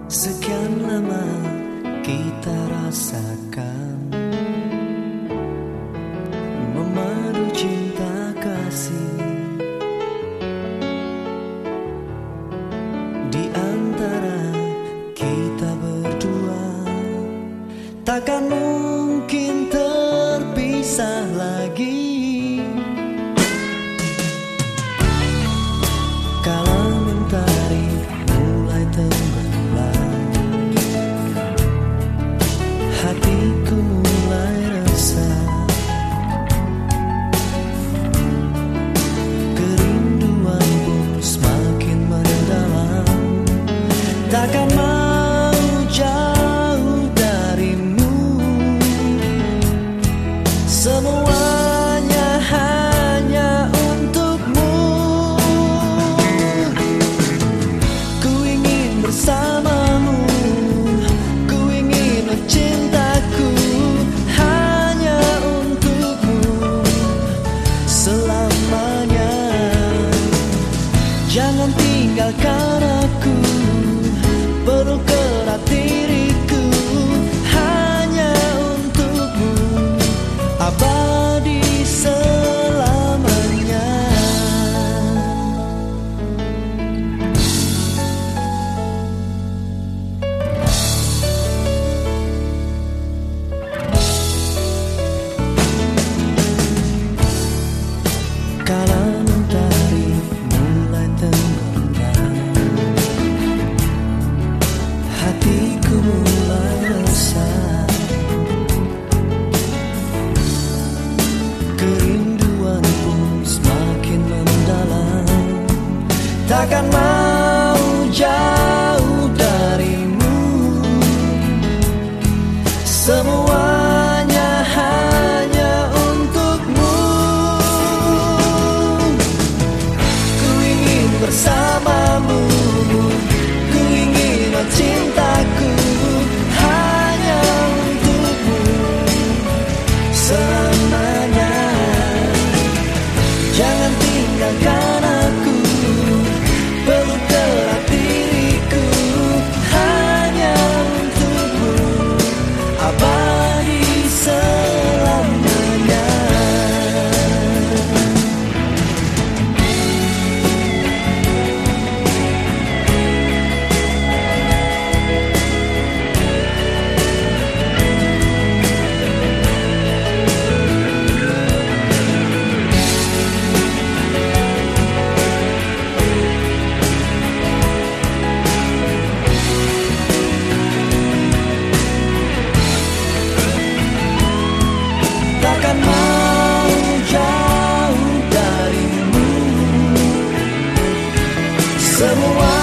Sekian lama kita rasakan memadu cinta kasih di antara kita berdua. Takkan mungkin terpisah lagi. Kala mentari mulai tenggelam, hatiku mulai resah. Kerinduan pun semakin mendalam. Takkan mau jauh darimu. Semuanya hanya untukmu. Ku ingin bersamamu, ku ingin cintaku hanya untukmu selamanya. Jangan tinggalkan aku, peluk erat diriku hanya untukmu, abadi selamanya. Kala mentari mulai tenggelam, hatiku mulai resah. Kerinduan pun semakin mendalam. Takkan mau jauh darimu. Semuanya hanya untukmu. Ku ingin bersamamu, ku ingin cintaku hanya untukmu selamanya. Jangan tinggalkan aku, peluk erat diriku hanya untukmu, abadi selamanya. Takkan mau jauh darimu. Semua